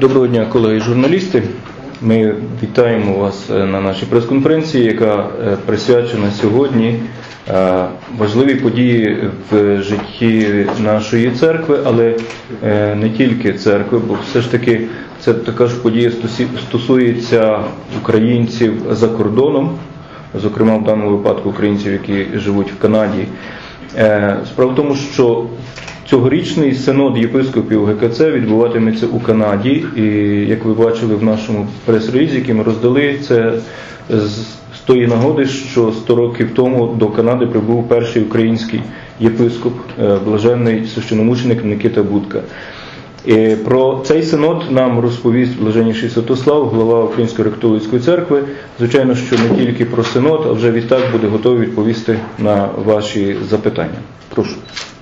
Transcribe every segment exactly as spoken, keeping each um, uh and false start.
Доброго дня, колеги журналісти. Ми вітаємо вас на нашій прес-конференції, яка присвячена сьогодні важливій події в житті нашої церкви, але не тільки церкви, бо все ж таки це така ж подія стосується українців за кордоном, зокрема в даному випадку українців, які живуть в Канаді. Справа в тому, що цьогорічний синод єпископів ГКЦ відбуватиметься у Канаді, і, як ви бачили в нашому прес-релізі, який ми роздали, це з тої нагоди, що сто років тому до Канади прибув перший український єпископ, блаженний священомученик Никита Будка. І про цей синод нам розповість блаженніший Святослав, голова Української греко-католицької церкви. Звичайно, що не тільки про синод, а вже відтак буде готовий відповісти на ваші запитання. Прошу.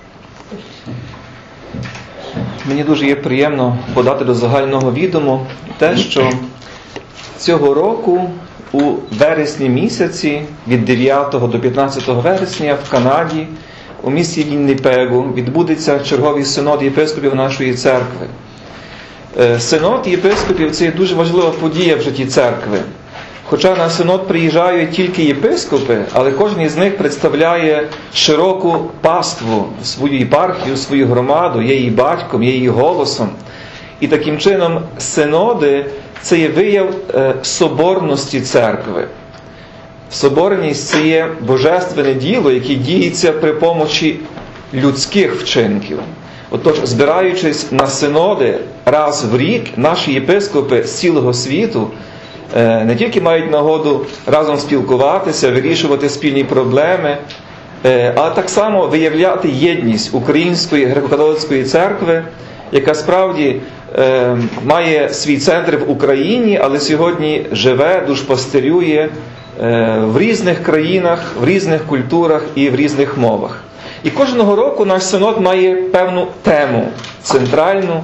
Мені дуже є приємно подати до загального відому те, що цього року у вересні місяці, від дев'ятого до п'ятнадцятого вересня в Канаді, у місті Вінніпегу, відбудеться черговий синод єпископів нашої церкви. Синод єпископів – це є дуже важлива подія в житті церкви. Хоча на синод приїжджають тільки єпископи, але кожен із них представляє широку паству, свою єпархію, свою громаду, є її батьком, є її голосом. І таким чином синоди – це є вияв соборності церкви. Соборність – це є божественне діло, яке діється при помочі людських вчинків. Отож, збираючись на синоди раз в рік, наші єпископи з цілого світу не тільки мають нагоду разом спілкуватися, вирішувати спільні проблеми, а так само виявляти єдність Української греко-католицької церкви, яка справді має свій центр в Україні, але сьогодні живе, душпастирює в різних країнах, в різних культурах і в різних мовах. І кожного року наш синод має певну тему, центральну,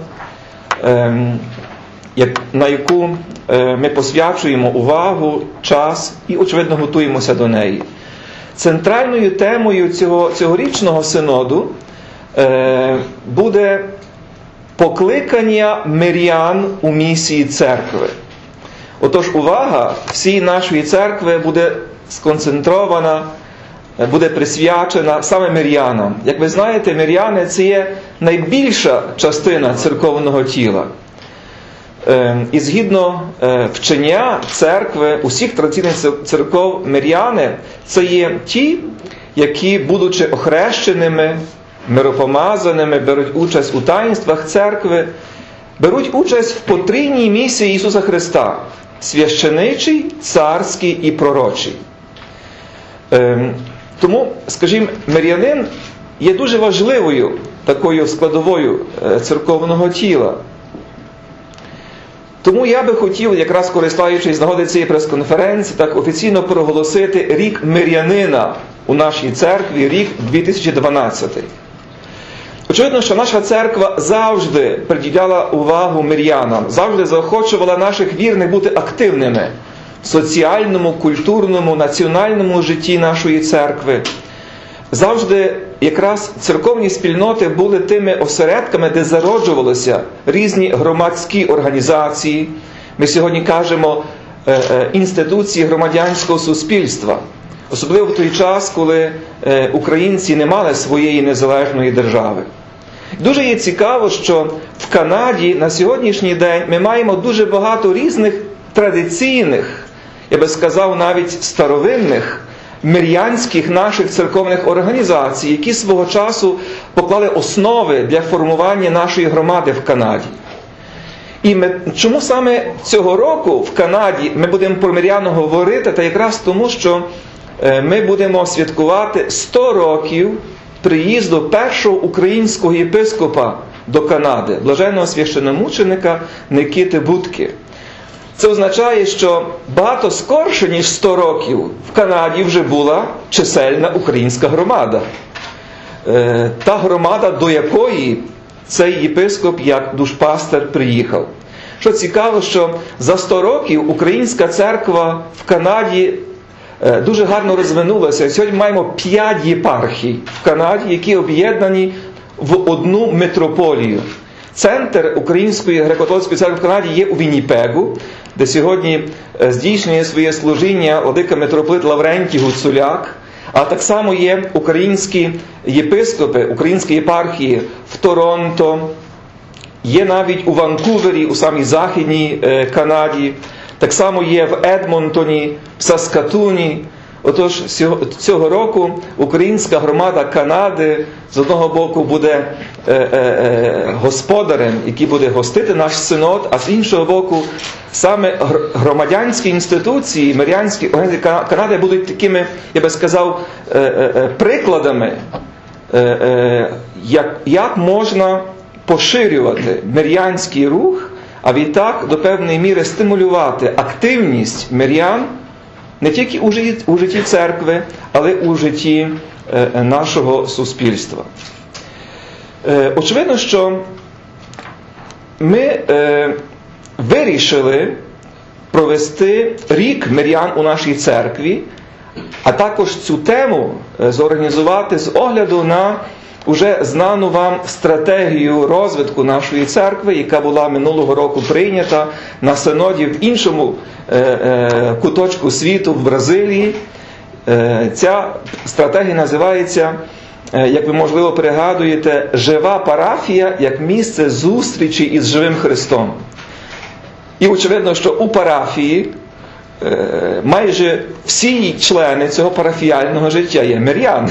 на яку ми посвячуємо увагу, час і, очевидно, готуємося до неї. Центральною темою цього, цьогорічного синоду буде покликання мирян у місії церкви. Отож, увага всієї нашої церкви буде сконцентрована, буде присвячена саме мирянам. Як ви знаєте, миряни – це є найбільша частина церковного тіла. І згідно вчення церкви, усіх традиційних церков, миряни – це є ті, які, будучи охрещеними, миропомазаними, беруть участь у таїнствах церкви, беруть участь в потрійній місії Ісуса Христа – священичий, царський і пророчий. Тому, скажімо, мирянин є дуже важливою такою складовою церковного тіла. Тому я би хотів, якраз користуючись з нагоди цієї прес-конференції, так офіційно проголосити рік мирянина у нашій церкві, рік дві тисячі дванадцятий. Очевидно, що наша церква завжди приділяла увагу мирянам, завжди заохочувала наших вірних бути активними в соціальному, культурному, національному житті нашої церкви. Завжди якраз церковні спільноти були тими осередками, де зароджувалися різні громадські організації. Ми сьогодні кажемо інституції громадянського суспільства. Особливо в той час, коли українці не мали своєї незалежної держави. Дуже є цікаво, що в Канаді на сьогоднішній день ми маємо дуже багато різних традиційних, я би сказав, навіть старовинних, мирянських наших церковних організацій, які свого часу поклали основи для формування нашої громади в Канаді. І ми, чому саме цього року в Канаді ми будемо про мирян говорити? Та якраз тому, що ми будемо святкувати сто років приїзду першого українського єпископа до Канади, блаженного священомученика Никити Будки. Це означає, що багато скорше, ніж сто років, в Канаді вже була чисельна українська громада. Та громада, до якої цей єпископ як душпастер приїхав. Що цікаво, що за сто років українська церква в Канаді дуже гарно розвинулася. Сьогодні маємо п'ять єпархій в Канаді, які об'єднані в одну митрополію. Центр Української греко-католицької церкви в Канаді є у Вінніпегу, де сьогодні здійснює своє служіння владика митрополит Лаврентій Гуцуляк, а так само є українські єпископи, українські єпархії в Торонто, є навіть у Ванкувері, у самій Західній Канаді, так само є в Едмонтоні, в Саскатуні. Отож, цього року українська громада Канади з одного боку буде е, е, господарем, який буде гостити наш синод, а з іншого боку саме громадянські інституції, мирянські організації Канади будуть такими, я би сказав, е, е, прикладами, е, е, як, як можна поширювати мирянський рух, а відтак до певної міри стимулювати активність мирян не тільки у житті, у житті церкви, але у житті е, нашого суспільства. Е, очевидно, що ми е, вирішили провести рік мирян у нашій церкві, а також цю тему е, зорганізувати з огляду на уже знану вам стратегію розвитку нашої церкви, яка була минулого року прийнята на синоді в іншому е, е, куточку світу, в Бразилії. Е, ця стратегія називається, е, як ви можливо пригадуєте, «Жива парафія як місце зустрічі із живим Христом». І очевидно, що у парафії е, майже всі члени цього парафіяльного життя є миряни.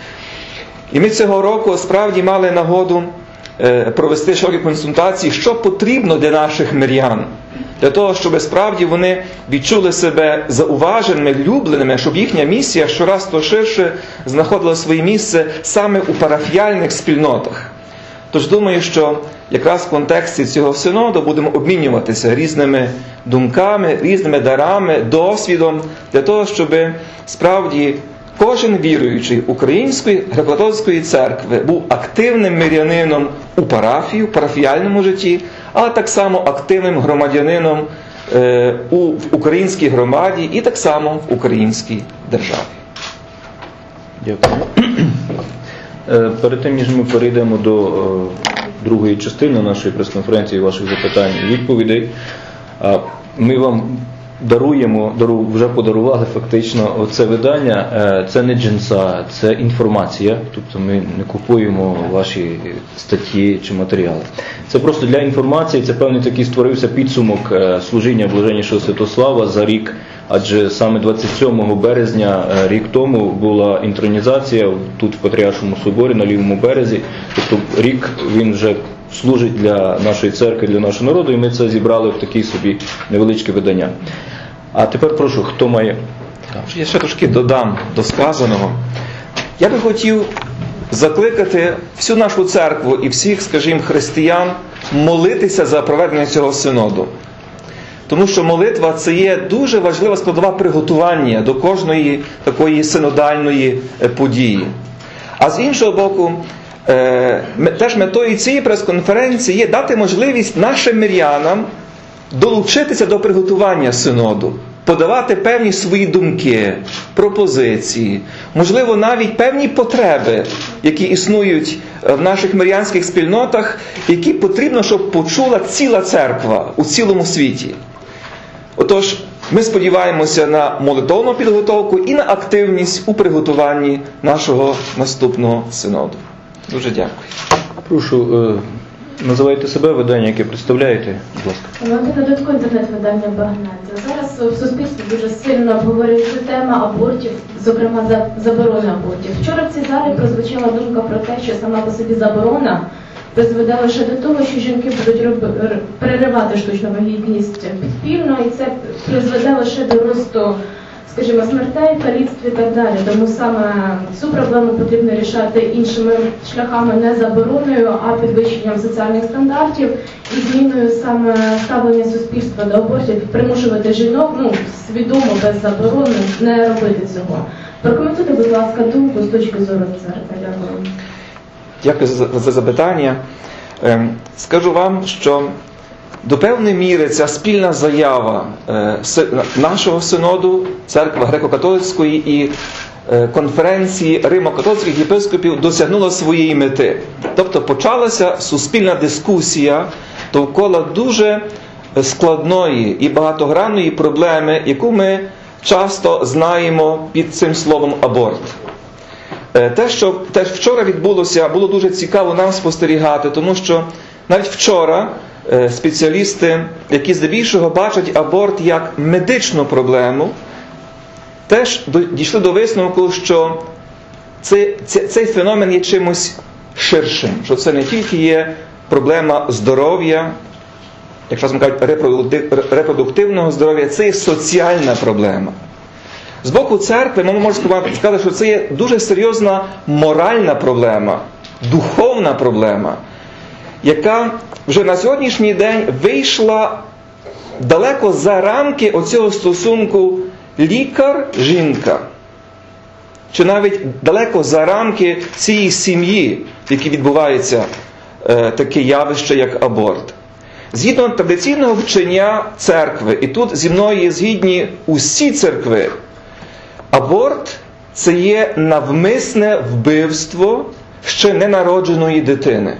І ми цього року справді мали нагоду провести широкі консультації, що потрібно для наших мирян, для того, щоб справді вони відчули себе зауваженими, любленими, щоб їхня місія щораз то ширше знаходила своє місце саме у парафіяльних спільнотах. Тож думаю, що якраз в контексті цього синоду будемо обмінюватися різними думками, різними дарами, досвідом, для того, щоб справді кожен віруючий Української греко-католицької церкви був активним мирянином у парафії, у парафіяльному житті, але так само активним громадянином е, у в українській громаді і так само в українській державі. Дякую. Перед тим, ніж ми перейдемо до е, другої частини нашої прес-конференції, ваших запитань і відповідей, е, ми вам даруємо, дару, вже подарували фактично це видання. Це не джинса, це інформація. Тобто ми не купуємо ваші статті чи матеріали. Це просто для інформації, це певний такий створився підсумок служіння Блаженнішого Святослава за рік, адже саме двадцять сьомого березня рік тому була інтронізація тут в Патріаршому соборі на лівому березі. Тобто рік він вже служить для нашої церкви, для нашого народу, і ми це зібрали в такі собі невеличке видання. А тепер прошу, хто має... Я ще трошки додам до сказаного. Я би хотів закликати всю нашу церкву і всіх, скажімо, християн молитися за проведення цього синоду. Тому що молитва – це є дуже важлива складова приготування до кожної такої синодальної події. А з іншого боку, теж метою цієї прес-конференції є дати можливість нашим мирянам долучитися до приготування синоду, подавати певні свої думки, пропозиції, можливо, навіть певні потреби, які існують в наших мирянських спільнотах, які потрібно, щоб почула ціла церква у цілому світі. Отож, ми сподіваємося на молитовну підготовку і на активність у приготуванні нашого наступного синоду. Дуже дякую. Прошу, називайте себе, видання, яке представляєте, будь ласка. Ми додатково інтернет-видання «Багнет». Зараз в суспільстві дуже сильно обговорюється тема абортів, зокрема заборони абортів. Вчора в цій залі прозвучала думка про те, що сама по собі заборона призведе лише до того, що жінки будуть роб... переривати штучну вагітність підпільно, і це призведе лише до росту, скажімо, смертей, каліцтв і так далі. Тому саме цю проблему потрібно рішати іншими шляхами, не забороною, а підвищенням соціальних стандартів і зміною саме ставлення суспільства до абортів, примушувати жінок, ну, свідомо, без заборони, не робити цього. Прокоментуйте, будь ласка, думку з точки зору церкви. Дякую. Дякую за, за запитання. Ем, скажу вам, що до певної міри ця спільна заява е, нашого синоду, церкви греко-католицької і конференції Римо-католицьких єпископів досягнуло своєї мети. Тобто почалася суспільна дискусія довкола дуже складної і багатогранної проблеми, яку ми часто знаємо під цим словом аборт. Те, що те, вчора відбулося, було дуже цікаво нам спостерігати, тому що навіть вчора спеціалісти, які здебільшого бачать аборт як медичну проблему, теж дійшли до висновку, що цей, цей феномен є чимось ширшим, що це не тільки є проблема здоров'я, як часом кажуть, репродуктивного здоров'я, це є соціальна проблема. З боку церкви ми можемо сказати, що це є дуже серйозна моральна проблема, духовна проблема, яка вже на сьогоднішній день вийшла далеко за рамки оцього стосунку лікар-жінка. Чи навіть далеко за рамки цієї сім'ї, в якій відбувається е, таке явище, як аборт. Згідно традиційного вчення церкви, і тут зі мною є згідні усі церкви, аборт – це є навмисне вбивство ще ненародженої дитини.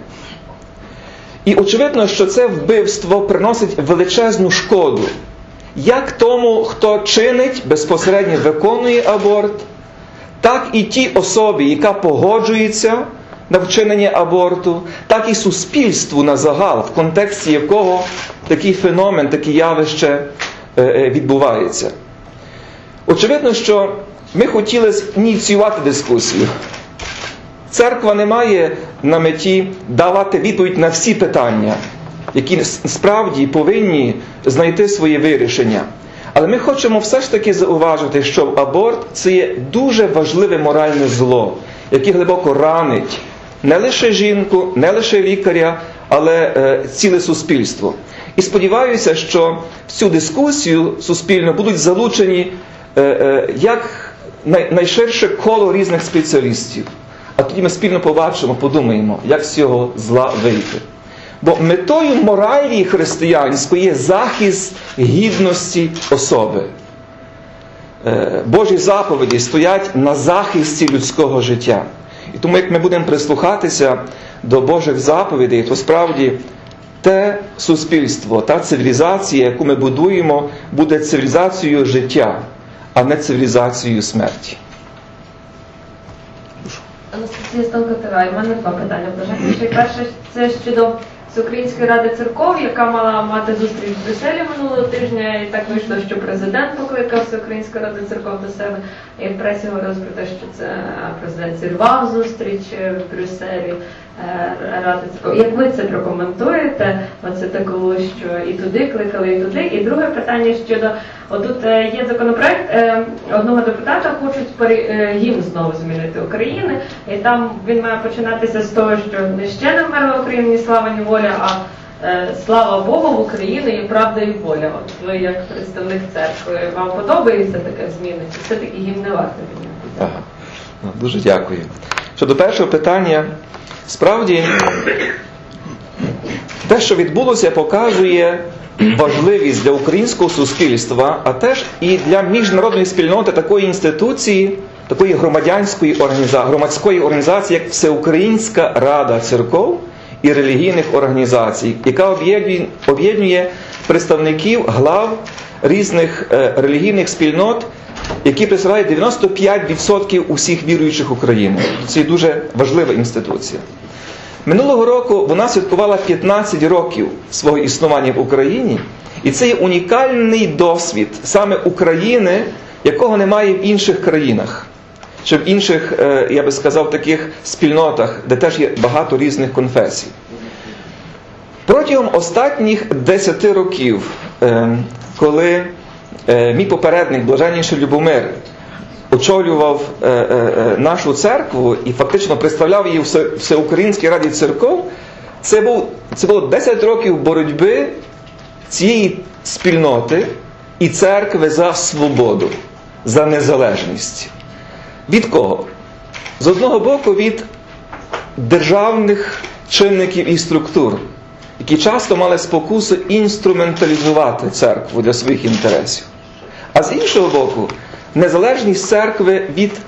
І очевидно, що це вбивство приносить величезну шкоду. Як тому, хто чинить, безпосередньо виконує аборт, так і тій особі, яка погоджується на вчинення аборту, так і суспільству на загал, в контексті якого такий феномен, таке явище відбувається. Очевидно, що ми хотіли ініціювати дискусію. Церква не має на меті давати відповідь на всі питання, які справді повинні знайти своє вирішення. Але ми хочемо все ж таки зауважити, що аборт – це є дуже важливе моральне зло, яке глибоко ранить не лише жінку, не лише лікаря, але е, ціле суспільство. І сподіваюся, що в цю дискусію суспільну будуть залучені е, е, як най, найширше коло різних спеціалістів. А тоді ми спільно побачимо, подумаємо, як з цього зла вийти. Бо метою моралі християнської є захист гідності особи. Божі заповіді стоять на захисті людського життя. І тому, як ми будемо прислухатися до Божих заповідей, то справді те суспільство, та цивілізація, яку ми будуємо, буде цивілізацією життя, а не цивілізацією смерті. Анастасія Сталкатера, у мене два питання. Перше, це щодо Всеукраїнської ради церков, яка мала мати зустріч в Брюсселі минулого тижня, і так вийшло, що президент покликав Всеукраїнську раду церков до себе, і в пресі говорилось про те, що це президент зірвав зустріч в Брюсселі ради церков. Як ви це прокоментуєте? Оце такого, що і туди кликали, і туди. І друге питання щодо, отут є законопроект, одного депутата хочуть гімн знову змінити України, і там він має починатися з того, що не ще не вмерла Україна, ні слава, ні воля, а слава Богу, в Україні є правда і воля. От ви, як представник церкви, вам подобається така зміна? Чи все-таки гімн не варто міняти? Ага. Дуже дякую. Щодо першого питання, справді, те, що відбулося, показує важливість для українського суспільства, а теж і для міжнародної спільноти такої інституції, такої громадянської організації, громадської організації, як Всеукраїнська рада церков і релігійних організацій, яка об'єднує представників глав різних релігійних спільнот, які представляють дев'яносто п'ять відсотків усіх віруючих України. Це дуже важлива інституція. Минулого року вона святкувала п'ятнадцять років свого існування в Україні, і це є унікальний досвід саме України, якого немає в інших країнах, чи в інших, я би сказав, таких спільнотах, де теж є багато різних конфесій. Протягом останніх десяти років, коли мій попередник, блаженніший Любомир, очолював е, е, нашу церкву і фактично представляв її в Всеукраїнській раді церков, це, був, це було десять років боротьби цієї спільноти і церкви за свободу, за незалежність. Від кого? З одного боку, від державних чинників і структур, які часто мали спокусу інструменталізувати церкву для своїх інтересів. А з іншого боку, незалежність церкви від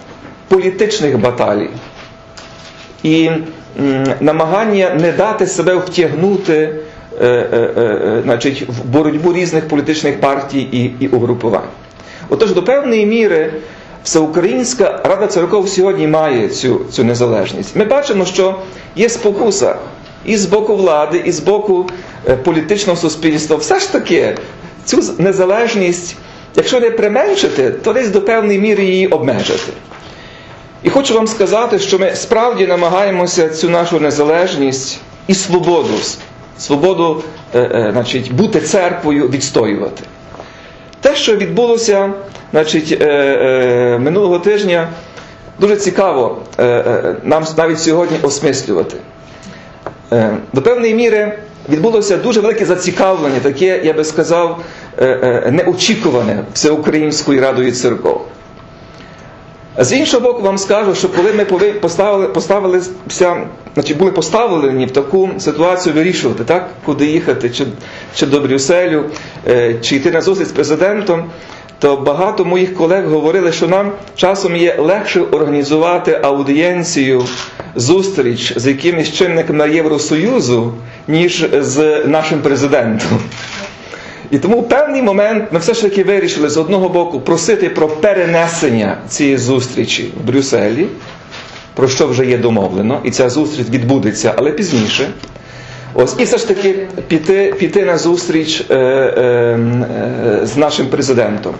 політичних баталій і м, намагання не дати себе втягнути е, е, е, значить, в боротьбу різних політичних партій і, і угрупувань. Отож, до певної міри Всеукраїнська Рада Церков сьогодні має цю, цю незалежність. Ми бачимо, що є спокуса і з боку влади, і з боку е, політичного суспільства. Все ж таки, цю незалежність, якщо не применшити, то десь до певної міри її обмежити. І хочу вам сказати, що ми справді намагаємося цю нашу незалежність і свободу, свободу е, е, значить, бути церквою відстоювати. Те, що відбулося значить, е, е, минулого тижня, дуже цікаво е, е, нам навіть сьогодні осмислювати. Е, до певної міри відбулося дуже велике зацікавлення, таке, я би сказав, е, е, неочікуване Всеукраїнською Радою Церков. З іншого боку, вам скажу, що коли ми поставили, поставилися, значить, були поставлені в таку ситуацію вирішувати, так, куди їхати, чи, чи до Брюсселю, чи йти на зустріч з президентом, то багато моїх колег говорили, що нам часом є легше організувати аудієнцію, зустріч з якимись чинниками Євросоюзу, ніж з нашим президентом. І тому в певний момент ми все ж таки вирішили з одного боку просити про перенесення цієї зустрічі в Брюсселі, про що вже є домовлено, і ця зустріч відбудеться, але пізніше. Ось, і все ж таки піти, піти на зустріч е, е, е, з нашим президентом.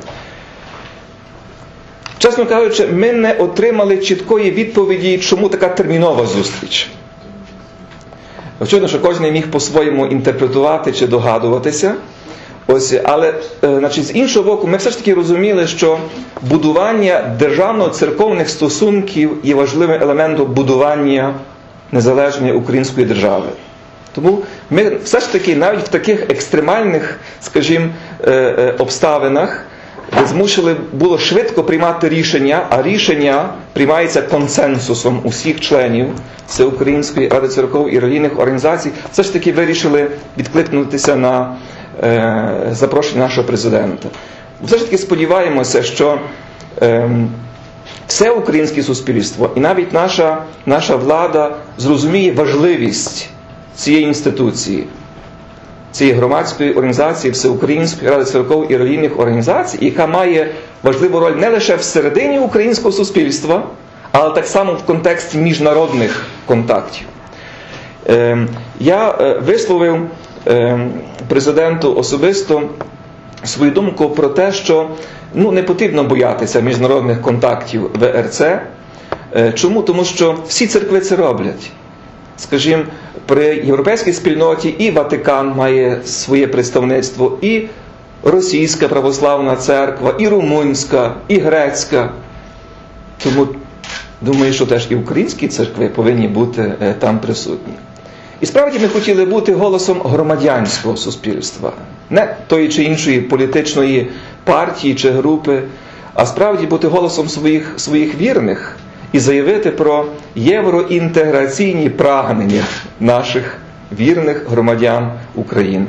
Чесно кажучи, ми не отримали чіткої відповіді, чому така термінова зустріч. Очевидно, що кожен міг по-своєму інтерпретувати чи догадуватися. Ось, але значить, з іншого боку, ми все ж таки розуміли, що будування державно-церковних стосунків є важливим елементом будування незалежної української держави. Тому ми все ж таки навіть в таких екстремальних, скажімо, обставинах змушили було швидко приймати рішення, а рішення приймається консенсусом усіх членів Всеукраїнської Ради Церков і релігійних організацій. Все ж таки вирішили відкликнутися на е, запрошення нашого президента. Все ж таки сподіваємося, що е, все українське суспільство і навіть наша, наша влада зрозуміє важливість цієї інституції, цієї громадської організації Всеукраїнської Ради Церков і релігійних організацій, яка має важливу роль не лише всередині українського суспільства, але так само в контексті міжнародних контактів. Я висловив президенту особисто свою думку про те, що ну, не потрібно боятися міжнародних контактів В Р Це. Чому? Тому що всі церкви це роблять. Скажімо, при європейській спільноті і Ватикан має своє представництво, і Російська православна церква, і Румунська, і Грецька. Тому думаю, що теж і українські церкви повинні бути там присутні. І справді ми хотіли бути голосом громадянського суспільства. Не тої чи іншої політичної партії чи групи, а справді бути голосом своїх, своїх вірних і заявити про євроінтеграційні прагнення наших вірних громадян України.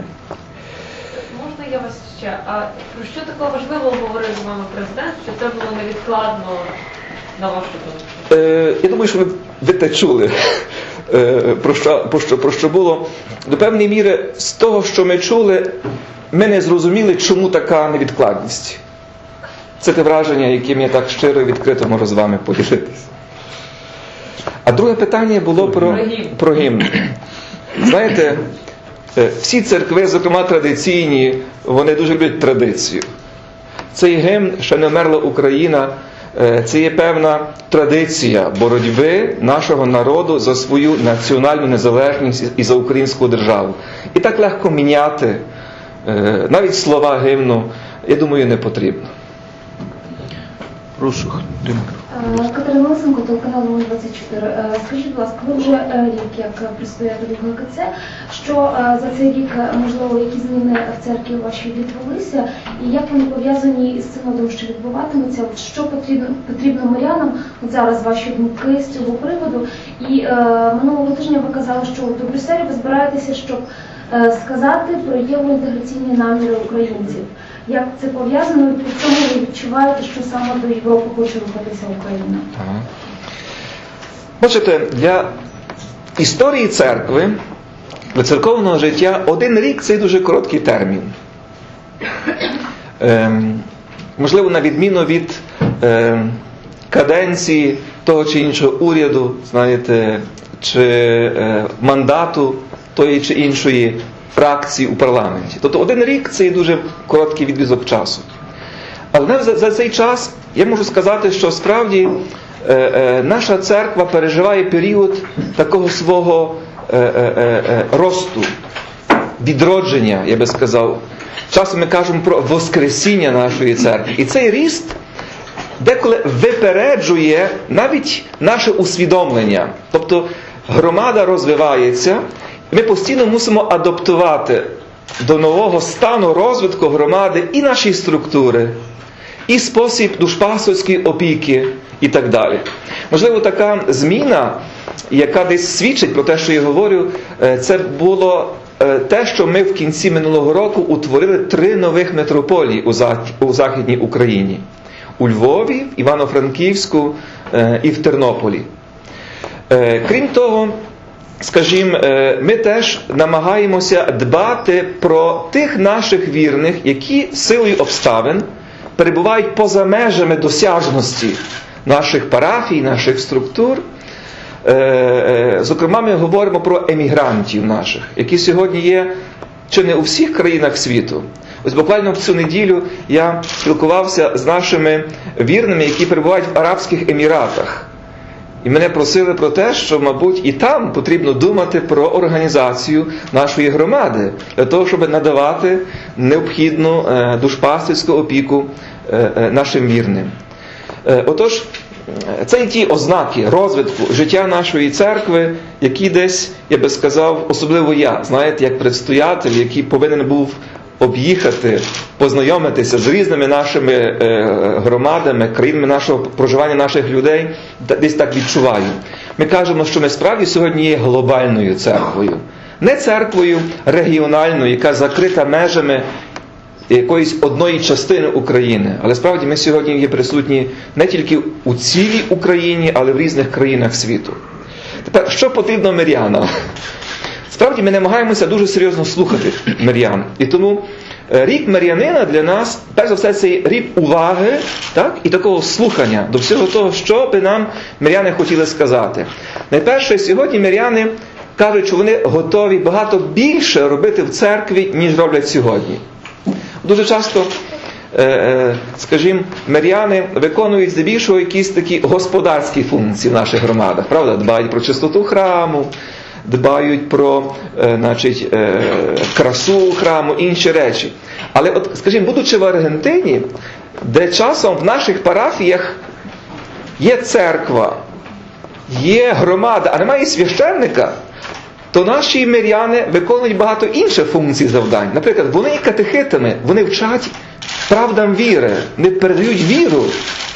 Можна я вас ще? А про що такого важливого говорив з вами президент, що це було невідкладно на вашу думку? Е, я думаю, що ви, ви те чули, е, про, що, про, що, про що було. До певної міри, з того, що ми чули, ми не зрозуміли, чому така невідкладність. Це те враження, яким я так щиро і відкрито можу з вами поділитися. А друге питання було про, про гімн. Знаєте, всі церкви, зокрема традиційні, вони дуже люблять традицію. Цей гімн «Ще не вмерла Україна» – це є певна традиція боротьби нашого народу за свою національну незалежність і за українську державу. І так легко міняти навіть слова гімну, я думаю, не потрібно. Прошу, Катерина Лисенко, телеканал Волинь двадцять чотири. Скажіть, будь ласка, ви вже рік як предстоятель Г К Це, що за цей рік, можливо, які зміни в церкві вашій відбулися, і як вони пов'язані з синодом, що відбуватиметься, що потрібно, потрібно мирянам, от зараз ваші думки з цього приводу. І е, минулого тижня ви казали, що до Брюсселя ви збираєтеся, щоб е, сказати про євроінтеграційні наміри українців. Як це пов'язано, і при цьому ви відчуваєте, що саме до Європи хоче рухатися Україна? Ага. Бачите, для історії церкви, для церковного життя, один рік – це дуже короткий термін. Ем, можливо, на відміну від ем, каденції того чи іншого уряду, знаєте, чи е, мандату тої чи іншої фракції у парламенті. Тобто один рік – це є дуже короткий відрізок часу. Але за, за цей час я можу сказати, що справді е, е, наша церква переживає період такого свого е, е, е, росту, відродження, я би сказав. Часом ми кажемо про воскресіння нашої церкви. І цей ріст деколи випереджує навіть наше усвідомлення. Тобто громада розвивається, і ми постійно мусимо адаптувати до нового стану розвитку громади і наші структури, і спосіб душпастерської опіки і так далі. Можливо, така зміна, яка десь свідчить про те, що я говорю, це було те, що ми в кінці минулого року утворили три нових митрополії у Західній Україні. У Львові, в Івано-Франківську і в Тернополі. Крім того, скажімо, ми теж намагаємося дбати про тих наших вірних, які силою обставин перебувають поза межами досяжності наших парафій, наших структур. Зокрема, ми говоримо про емігрантів наших, які сьогодні є чи не у всіх країнах світу. Ось буквально в цю неділю я спілкувався з нашими вірними, які перебувають в Арабських Еміратах. І мене просили про те, що, мабуть, і там потрібно думати про організацію нашої громади, для того, щоб надавати необхідну душпастерську опіку нашим вірним. Отож, це і ті ознаки розвитку життя нашої церкви, які десь, я би сказав, особливо я, знаєте, як предстоятель, який повинен був об'їхати, познайомитися з різними нашими е, громадами, країнами нашого проживання наших людей, десь так відчуваю. Ми кажемо, що ми справді сьогодні є глобальною церквою. Не церквою регіональною, яка закрита межами якоїсь одної частини України. Але справді ми сьогодні є присутні не тільки у цілій Україні, але в різних країнах світу. Тепер, що потрібно мирянам? Справді ми намагаємося дуже серйозно слухати мирян. І тому рік мирянина для нас, перш за все, це рік уваги, так, і такого слухання до всього того, що би нам миряни хотіли сказати. Найперше, сьогодні миряни кажуть, що вони готові багато більше робити в церкві, ніж роблять сьогодні. Дуже часто, скажімо, миряни виконують здебільшого якісь такі господарські функції в наших громадах, правда? Дбають про чистоту храму, дбають про, значить, красу храму, інші речі. Але, от, скажімо, будучи в Аргентині, де часом в наших парафіях є церква, є громада, а немає священника, то наші миряни виконують багато інших функцій завдань. Наприклад, вони є катехитами, вони вчать правдам віри, вони передають віру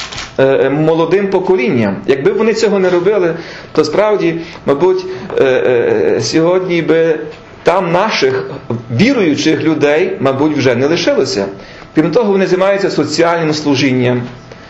е, молодим поколінням. Якби вони цього не робили, то справді, мабуть, е, е, сьогодні би там наших віруючих людей, мабуть, вже не лишилося. Крім того, вони займаються соціальним служінням.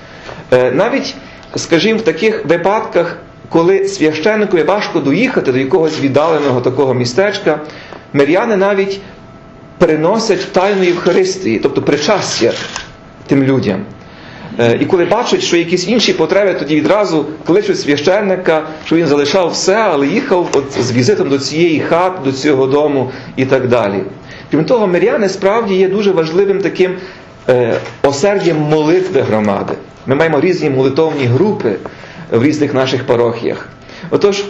Е, навіть, скажімо, в таких випадках, коли священникові важко доїхати до якогось віддаленого такого містечка, миряни навіть приносять тайну Євхаристії, тобто причастя тим людям. І коли бачать, що якісь інші потреби, тоді відразу кличуть священника, що він залишав все, але їхав от з візитом до цієї хати, до цього дому і так далі. Крім того, миряни справді є дуже важливим таким е, осердям молитви громади. Ми маємо різні молитовні групи в різних наших парохіях. Отож,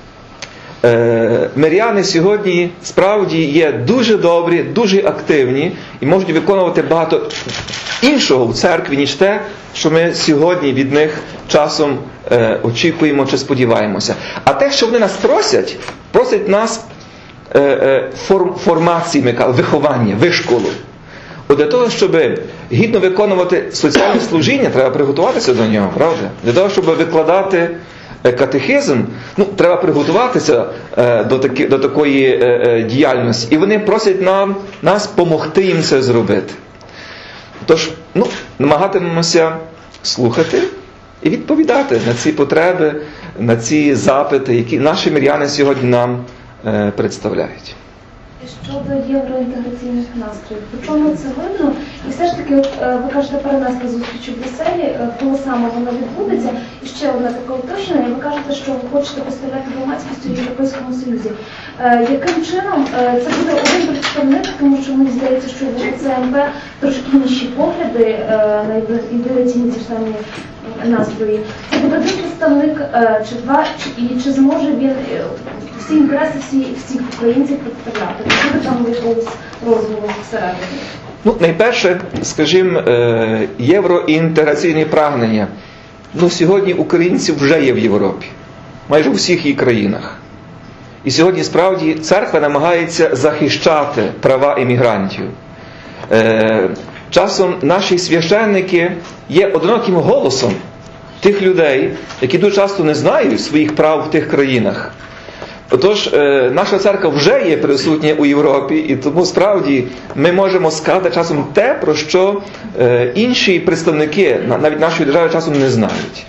е, миряни сьогодні справді є дуже добрі, дуже активні і можуть виконувати багато іншого в церкві, ніж те, що ми сьогодні від них часом е, очікуємо чи сподіваємося. А те, що вони нас просять, просять нас е, е, форм, формації, ми кажемо, виховання, вишколу. От для того, щоб гідно виконувати соціальне служіння, треба приготуватися до нього, правда? Для того, щоб викладати катехизм, ну, треба приготуватися е, до, таки, до такої е, діяльності. І вони просять нам, нас помогти їм це зробити. Тож, ну, намагатимемося слухати і відповідати на ці потреби, на ці запити, які наші миряни сьогодні нам е, представляють. Щодо євроінтеграційних настроїв, по чому це видно? І все ж таки, от, е, ви кажете, перенести зустріч у Брюсселі, е, коли саме вона відбудеться. І ще одне таке уточнення, ви кажете, що ви хочете поставляти громадськість у Європейському Союзі. Е, яким чином е, це буде один представник, тому що мені здається, що в Це Ем Пе трошки інші погляди е, на інтеграційні ті ж самі настрої. Це буде один представник, е, чи два, чи, і чи зможе він е, всі інтереси всі, всіх українців представляти? Чи буде там якогось розвитку всередині? Ну, найперше, скажімо, е, євроінтеграційні прагнення. Ну, сьогодні українці вже є в Європі, майже у всіх її країнах. І сьогодні, справді, церква намагається захищати права іммігрантів. Е, часом наші священники є одиноким голосом тих людей, які дуже часто не знають своїх прав в тих країнах. Отож, е, наша церква вже є присутня у Європі, і тому, справді, ми можемо сказати часом те, про що е, інші представники, навіть нашої держави, часом не знають.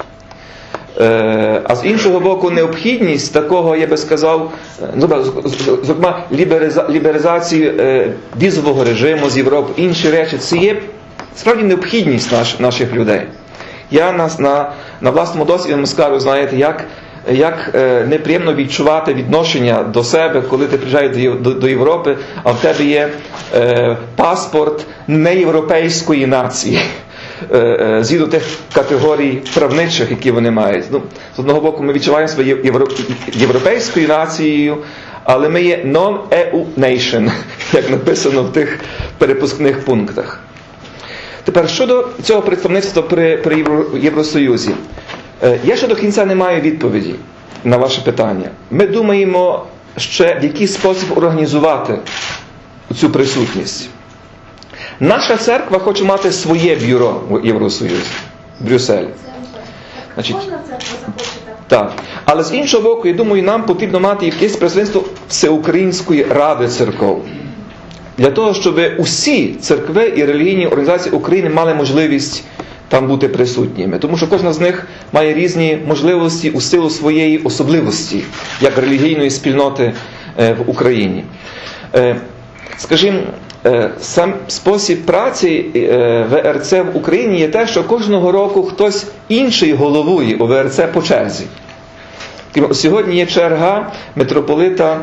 Е, а з іншого боку, необхідність такого, я би сказав, ну, зокрема, лібериза, ліберизації е, візового режиму з Європи, інші речі, це є справді необхідність наш, наших людей. Я на, на, на власному досвіді вам скажу, знаєте, як Як е, неприємно відчувати відношення до себе, коли ти приїжджаєш до, до, до Європи, а в тебе є е, паспорт неєвропейської нації, е, е, згідно тих категорій правничих, які вони мають. Ну, з одного боку, ми відчуваємо себе євро, європейською нацією, але ми є non-і ю nation, як написано в тих перепускних пунктах. Тепер, щодо цього представництва при, при Євро, Євросоюзі. Я ще до кінця не маю відповіді на ваше питання. Ми думаємо ще, в який спосіб організувати цю присутність. Наша церква хоче мати своє бюро в Євросоюзі, в Брюсселі. Значить, Кожна церква захоче так? Так. Але з іншого боку, я думаю, нам потрібно мати якесь представництво Всеукраїнської ради церков. Для того, щоб усі церкви і релігійні організації України мали можливість там бути присутніми. Тому що кожна з них має різні можливості у силу своєї особливості, як релігійної спільноти в Україні. Скажімо, сам спосіб праці В Р Це в Україні є те, що кожного року хтось інший головує у В Р Це по черзі. Сьогодні є черга митрополита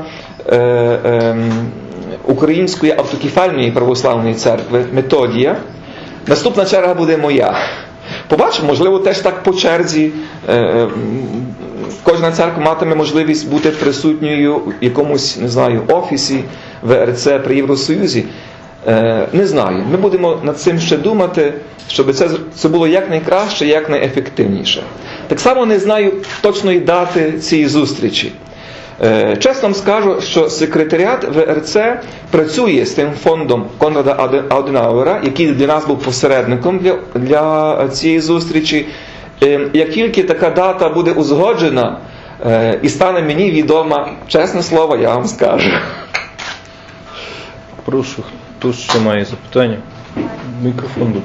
Української автокефальної православної церкви Методія. Наступна черга буде моя. Побачимо, можливо, теж так по черзі кожна церква матиме можливість бути присутньою в якомусь, не знаю, офісі В Р Це при Євросоюзі. Не знаю. Ми будемо над цим ще думати, щоб це, це було якнайкраще, якнайефективніше. Так само не знаю точної дати цієї зустрічі. Чесно вам скажу, що секретаріат В Р Це працює з тим фондом Конрада Аденауера, який для нас був посередником для, для цієї зустрічі. Як тільки така дата буде узгоджена і стане мені відома, чесне слово, я вам скажу. Прошу, хто ще має запитання? Мікрофон буде.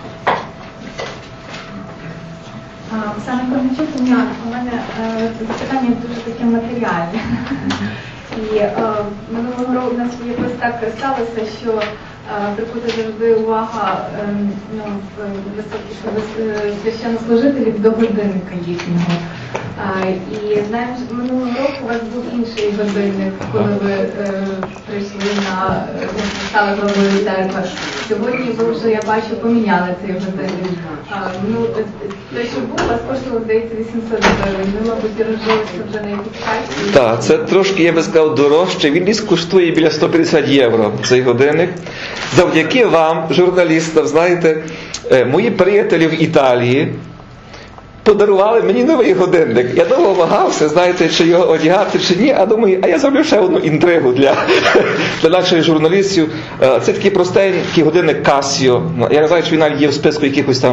Оксана Корничук, у мене, у мене е, запитання дуже таке матеріальне. І е, минулого року у нас якось так сталося, що е, приходить завжди увага е, ну, високих священнослужителів до годинника їхнього. Е, і знаєш, минулого року у вас був інший годинник, коли ви е, прийшли на ну, стали главою церкви. Сьогодні ви вже, я бачу, поміняли цей годинник. А, ну, те, що був, у вас коштувало, здається, вісімсот гривень. Ми, мабуть, розжилися вже на якісь кайфі. Так, це трошки, я би сказав, дорожче. Він десь коштує біля сто п'ятдесят євро, цей годинник. Завдяки вам, журналістам, знаєте, мої приятелі в Італії подарували мені новий годинник. Я довго вагався, знаєте, чи його одягати, чи ні, а думаю, а я зроблю ще одну інтригу для, для наших журналістів. Це такий простенький годинник Casio. Я не знаю, чи він навіть є в списку якихось там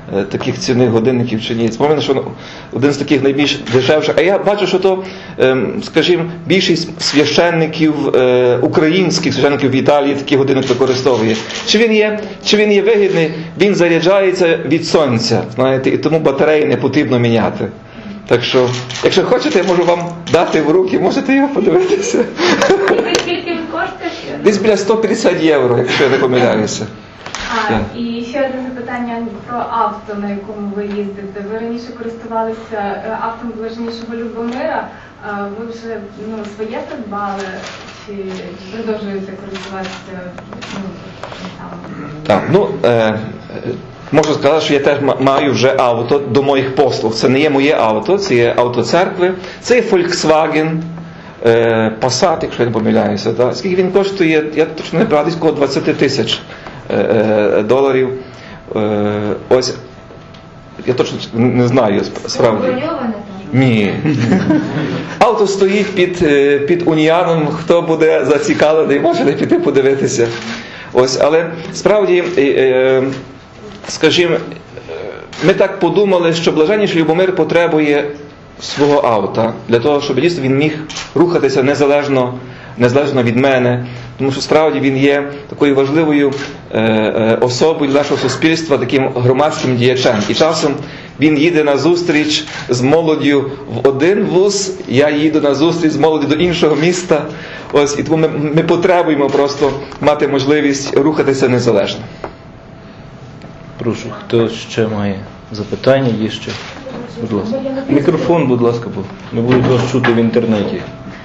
е, таких цінних годинників чи ні. Споминаю, що один з таких найбільш дешевших. А я бачу, що то, е, скажімо, більшість священників, е, українських священників в Італії такі годинник використовує. Чи він є, чи він є вигідний? Він заряджається від сонця, знаєте, і тому батареї не потрібно міняти. Так що, якщо хочете, я можу вам дати в руки, можете його подивитися. Скільки він коштує? Десь біля сто п'ятдесят євро, якщо я не помиляюся. А, Так. і ще одне запитання про авто, на якому ви їздите. Ви раніше користувалися е, автом блаженнішого Любомира. Е, Ви вже ну, своє придбали чи продовжуєте користуватися ну, там? Так, ну, е, можу сказати, що я теж ма- маю вже авто до моїх послуг. Це не є моє авто, це є авто церкви. Це є Volkswagen е, Passat, якщо я не помиляюся. Так? Скільки він коштує, я точно не брав, десь коло двадцять тисяч е, е, доларів. Е, ось, я точно не знаю справді. Броньоване там? Ні. Авто стоїть під, е, під Уніаном, хто буде зацікавлений, можете піти подивитися. Ось, але справді, е, е, скажімо, е, ми так подумали, що блаженніший Любомир потребує свого авто, для того, щоб дійсно він міг рухатися незалежно, незалежно від мене, тому що справді він є такою важливою е, е, особою для нашого суспільства, таким громадським діячем. І часом він їде на зустріч з молоддю в один вуз, я їду на зустріч з молоддю до іншого міста. Ось, і тому ми, ми потребуємо просто мати можливість рухатися незалежно. Прошу, хто ще має запитання, є ще? Будь ласка. Мікрофон, будь ласка, бо не будуть вас чути в інтернеті.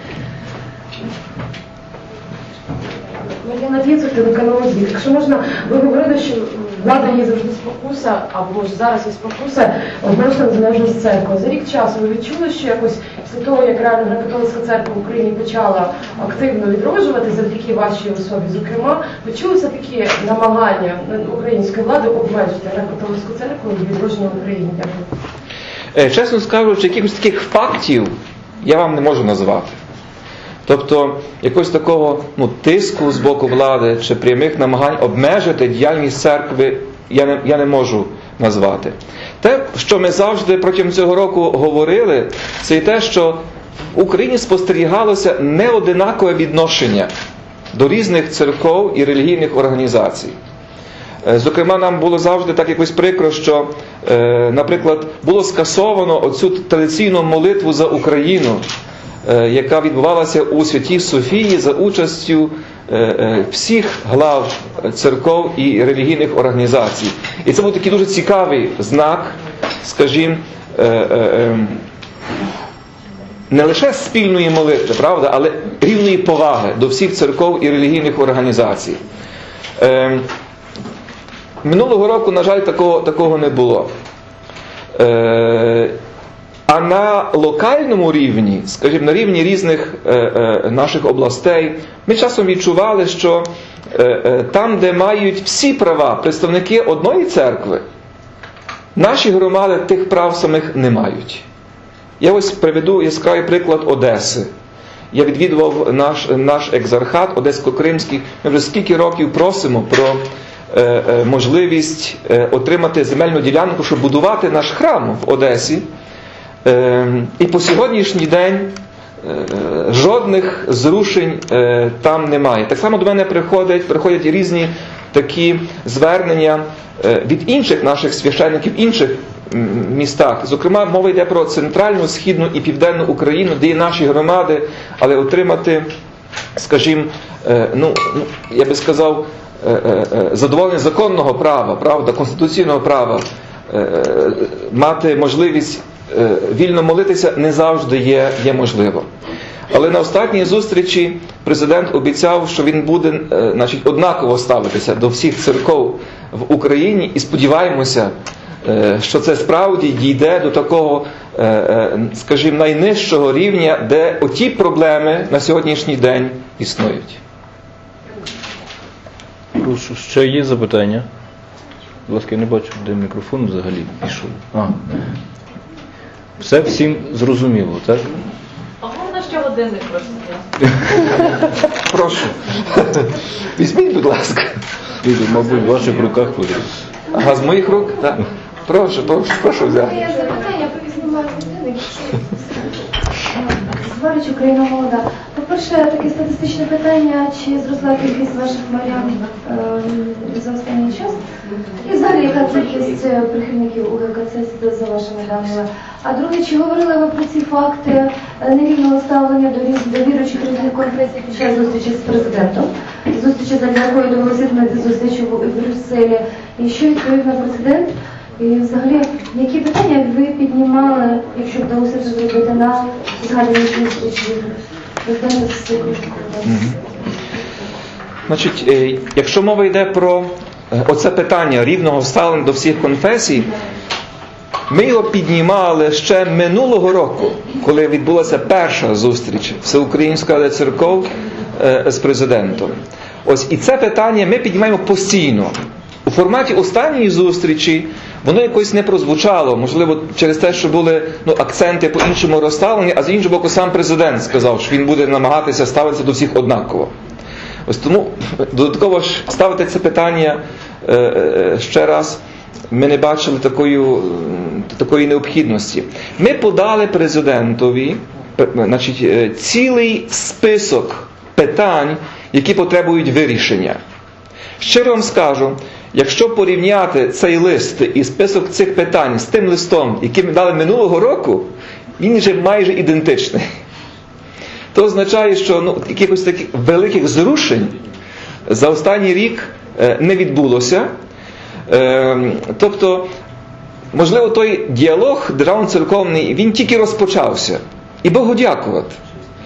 Мар'яна Віцук, телеканал «Звіт». Якщо можна, ви говорили, що влада є завжди спокуса, або ж зараз є спокуса просто незалежність церкви. За рік часу ви відчули, що якось після того, як реально греко-католицька церква в Україні почала активно відроджувати завдяки вашій особі, зокрема, почулися такі намагання української влади обмежити греко-католицьку церкву від відродження в Україні? Дякую. Чесно скажучи, якихось таких фактів я вам не можу назвати. Тобто, якогось такого ну, тиску з боку влади чи прямих намагань обмежити діяльність церкви я не, я не можу назвати. Те, що ми завжди протягом цього року говорили, це і те, що в Україні спостерігалося неодинакове відношення до різних церков і релігійних організацій. Зокрема, нам було завжди так якось прикро, що, е, наприклад, було скасовано оцю традиційну молитву за Україну, е, яка відбувалася у Святій Софії за участю е, е, всіх глав церков і релігійних організацій. І це був такий дуже цікавий знак, скажімо, е, е, е, не лише спільної молитви, правда, але рівної поваги до всіх церков і релігійних організацій. Е, Минулого року, на жаль, такого, такого не було. Е, а на локальному рівні, скажімо, на рівні різних е, е, наших областей, ми часом відчували, що е, е, там, де мають всі права представники одної церкви, наші громади тих прав самих не мають. Я ось приведу яскравий приклад Одеси. Я відвідував наш, наш екзархат Одесько-Кримський. Ми вже скільки років просимо про можливість отримати земельну ділянку, щоб будувати наш храм в Одесі. І по сьогоднішній день жодних зрушень там немає. Так само до мене приходять, приходять різні такі звернення від інших наших священників, інших містах. Зокрема, мова йде про центральну, східну і південну Україну, де є наші громади, але отримати, скажімо, ну, я би сказав, задоволення законного права, правда, конституційного права, мати можливість вільно молитися не завжди є, є можливо. Але на останній зустрічі президент обіцяв, що він буде, значить, однаково ставитися до всіх церков в Україні, і сподіваємося, що це справді дійде до такого, скажімо, найнижчого рівня, де оті проблеми на сьогоднішній день існують. Прошу, ще є запитання? Будь ласка, я не бачу, де мікрофон взагалі пішов. А. Все всім зрозуміло, так? А можна ще годинник просто? Прошу. Візьміть, будь ласка. Мабуть, в ваших руках буде. Ага, з моїх рук? Так. Прошу, прошу, прошу взяти. Я запитання знімаю людини. Зварич, Україна молода. По-перше, таке статистичне питання, чи зросла кількість ваших морян е, за останній час? І взагалі, яка кількість е, прихильників УГКЦ за вашими даними? А друге, чи говорили ви про ці факти е, невільного ставлення до, різ- до віруючих різних конфесій під час зустрічі з президентом? Зустрічі, за якою довелося знайти зустрічі в, в Брюсселі. І що відповів на президент? І взагалі, які питання ви піднімали, якщо вдалося це зробити на згаданій зустрічі президента з Українською? Значить, е, якщо мова йде про е, оце питання рівного ставлення до всіх конфесій, ми його піднімали ще минулого року, коли відбулася перша зустріч Всеукраїнської ради церков е, з президентом. Ось і це питання ми піднімаємо постійно. У форматі останньої зустрічі воно якось не прозвучало, можливо, через те, що були ну, акценти по-іншому розставлені, а з іншого боку сам президент сказав, що він буде намагатися ставитися до всіх однаково. Ось тому додатково ж ставити це питання е, е, ще раз ми не бачили такої, такої необхідності. Ми подали президентові значить, е, цілий список питань, які потребують вирішення. Щиро вам скажу, якщо порівняти цей лист і список цих питань з тим листом, який ми дали минулого року, він вже майже ідентичний. То означає, що ну, якихось таких великих зрушень за останній рік е, не відбулося. Е, тобто, можливо, той діалог державно-церковний, він тільки розпочався. І Богу дякувати.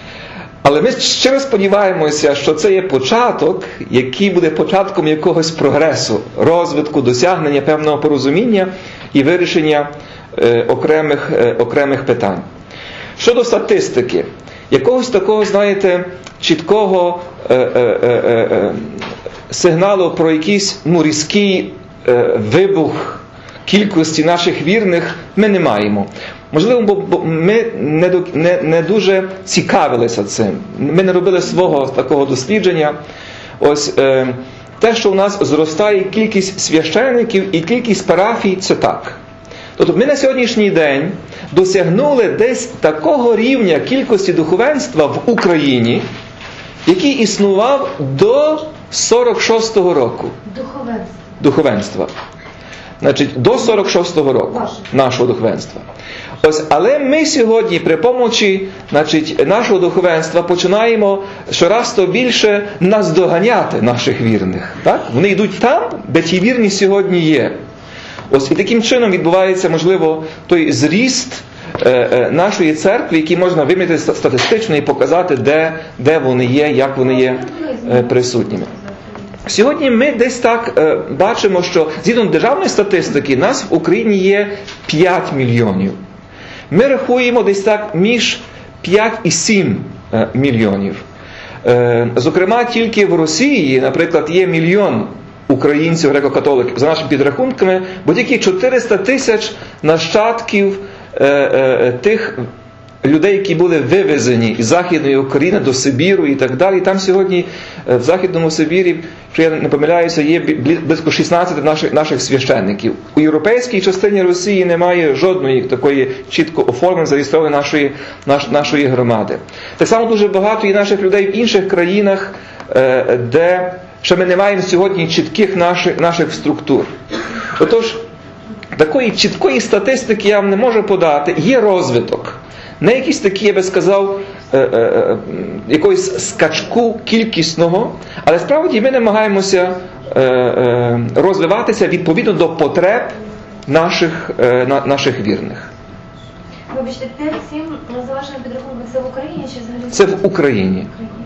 Але ми щиро сподіваємося, що це є початок, який буде початком якогось прогресу, розвитку, досягнення певного порозуміння і вирішення е, окремих, е, окремих питань. Щодо статистики, якогось такого, знаєте, чіткого е, е, е, е, сигналу про якийсь ну, різкий е, вибух кількості наших вірних ми не маємо. Можливо, бо ми не, не, не дуже цікавилися цим. Ми не робили свого такого дослідження. Ось е, те, що у нас зростає кількість священиків і кількість парафій, це так. Тобто ми на сьогоднішній день досягнули десь такого рівня кількості духовенства в Україні, який існував до сорок шостого року. Духовенство. Духовенства. Значить, до сорок шостого року нашого духовенства. Ось, але ми сьогодні при помочі значить, нашого духовенства починаємо щораз то більше наздоганяти наших вірних. Так? Вони йдуть там, де ті вірні сьогодні є. Ось і таким чином відбувається, можливо, той зріст е, е, нашої церкви, який можна виміряти статистично і показати, де, де вони є, як вони є е, присутніми. Сьогодні ми десь так е, бачимо, що згідно державної статистики нас в Україні є п'ять мільйонів. Ми рахуємо десь так між п'ять і сім е, мільйонів. Е, зокрема, тільки в Росії, наприклад, є мільйон українців греко-католиків, за нашими підрахунками, бо тільки чотириста тисяч нащадків е, е, тих людей, які були вивезені із Західної України до Сибіру і так далі. Там сьогодні в Західному Сибірі, якщо я не помиляюся, є близько шістнадцять наших, наших священників. У європейській частині Росії немає жодної такої чітко оформленої, зареєстрованої нашої, наш, нашої громади. Так само дуже багато є наших людей в інших країнах, де ще ми не маємо сьогодні чітких наших, наших структур. Отож, такої чіткої статистики я вам не можу подати. Є розвиток. Не якийсь такий, я би сказав, е, е, якогось скачку кількісного, але справді ми намагаємося е, е, розвиватися відповідно до потреб наших, е, на, наших вірних. Вибачте, п'ять-сім, за вашими підрахунками, це в Україні чи взагалі? Це в Україні.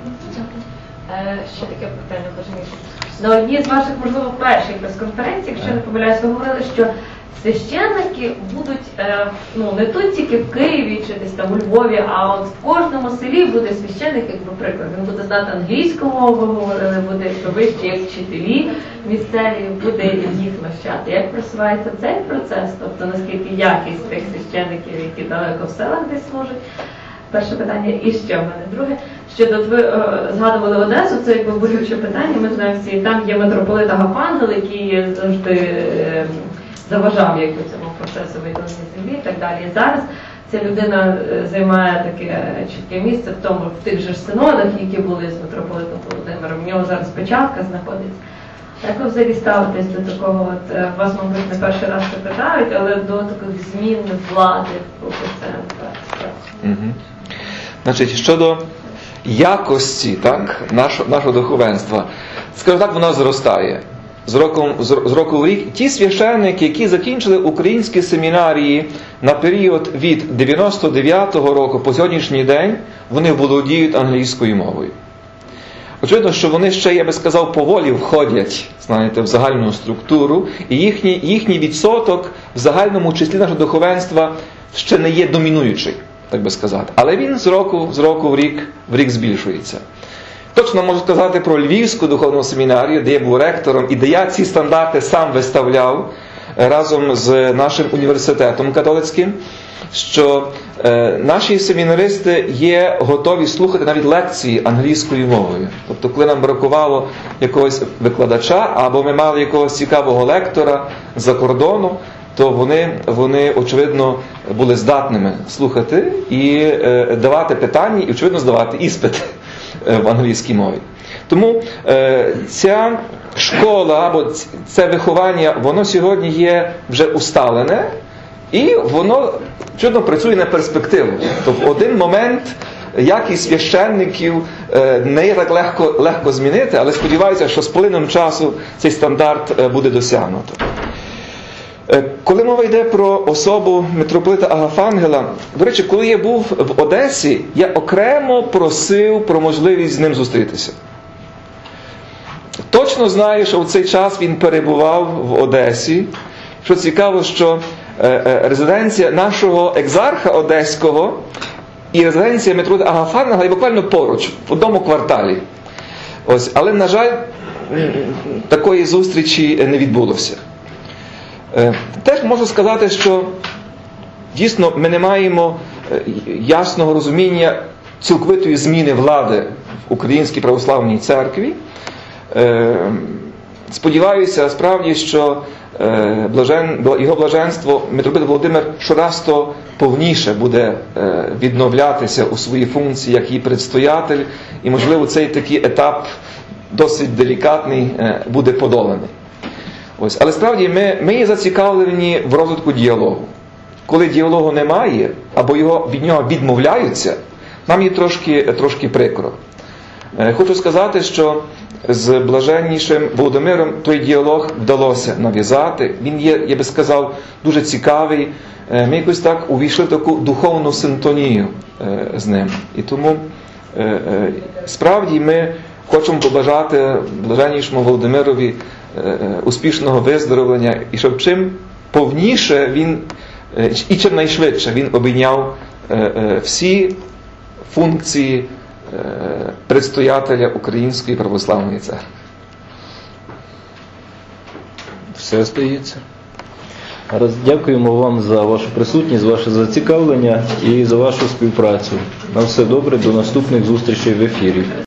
Е, ще таке питання, Божені. На одній з ваших, можливо, перших прес-конференцій, якщо не помиляюсь, ви говорили, що священники будуть е, ну, не тут тільки в Києві чи десь там у Львові, а от в кожному селі буде священник, як, наприклад, він буде знати англійську мову, говорили, буде вище як вчителі місцеві, буде їх навчати. Як просувається цей процес? Тобто, наскільки якість тих священників, які далеко в селах десь служать? Перше питання. І ще в мене. Друге, щодо ви е, згадували Одесу, це якби болюче питання, ми знаємо всі, там є митрополит Агафангел, який завжди е, заважав якби цьому процесу виділення землі і так далі. І зараз ця людина е, займає таке чітке місце в тому, в тих же ж синодах, які були з митрополитом Володимиром. В нього зараз печатка знаходиться. Як ви взагалі ставитесь до такого, от, е, вас, мабуть, не перший раз це питають, але до таких змін влади в УПЦ? Угу. Значить, щодо якості, так, нашого, нашого духовенства, скажу так, вона зростає. З року, з року в рік ті священники, які закінчили українські семінарії на період від дев'яносто дев'ятого року по сьогоднішній день, вони володіють англійською мовою. Очевидно, що вони ще, я би сказав, поволі входять, знаєте, в загальну структуру, і їхній, їхній відсоток в загальному числі нашого духовенства ще не є домінуючий, так би сказати. Але він з року, з року в рік, в рік збільшується. Точно можу сказати про Львівську духовну семінарію, де я був ректором, і де я ці стандарти сам виставляв разом з нашим університетом католицьким, що е, наші семінаристи є готові слухати навіть лекції англійською мовою. Тобто, коли нам бракувало якогось викладача, або ми мали якогось цікавого лектора за кордону, то вони, вони очевидно, були здатними слухати і е, давати питання, і, очевидно, здавати іспити в англійській мові. Тому е, ця школа, або це виховання, воно сьогодні є вже усталене, і воно чудно працює на перспективу. Тобто в один момент якість священників е, не є так легко, легко змінити, але сподіваюся, що з плином часу цей стандарт е, буде досягнуто. Е, коли мова йде про особу митрополита Агафангела, до речі, коли я був в Одесі, я окремо просив про можливість з ним зустрітися. Точно знаю, що в цей час він перебував в Одесі. Що цікаво, що резиденція нашого екзарха одеського і резиденція митрополита Агафангела є буквально поруч, в одному кварталі. Ось. Але, на жаль, такої зустрічі не відбулося. Теж можу сказати, що дійсно ми не маємо ясного розуміння цілковитої зміни влади в Українській православній церкві. Сподіваюся, справді, що блажен, його блаженство митрополит Володимир щораз то повніше буде відновлятися у своїй функції як її предстоятель, і, можливо, цей такий етап досить делікатний буде подоланий. Ось. Але справді ми, ми є зацікавлені в розвитку діалогу. Коли діалогу немає, або його, від нього відмовляються, нам є трошки, трошки прикро. Хочу сказати, що з блаженнішим Володимиром той діалог вдалося нав'язати. Він є, я би сказав, дуже цікавий. Ми якось так увійшли в таку духовну синтонію з ним. І тому справді ми хочемо побажати блаженнішому Володимирові успішного виздоровлення, і щоб чим повніше він, і чим найшвидше він обійняв всі функції предстоятеля Української православної церкви. Все остається. Раз дякуємо вам за вашу присутність, ваше зацікавлення і за вашу співпрацю. На все добре, до наступних зустрічей в ефірі.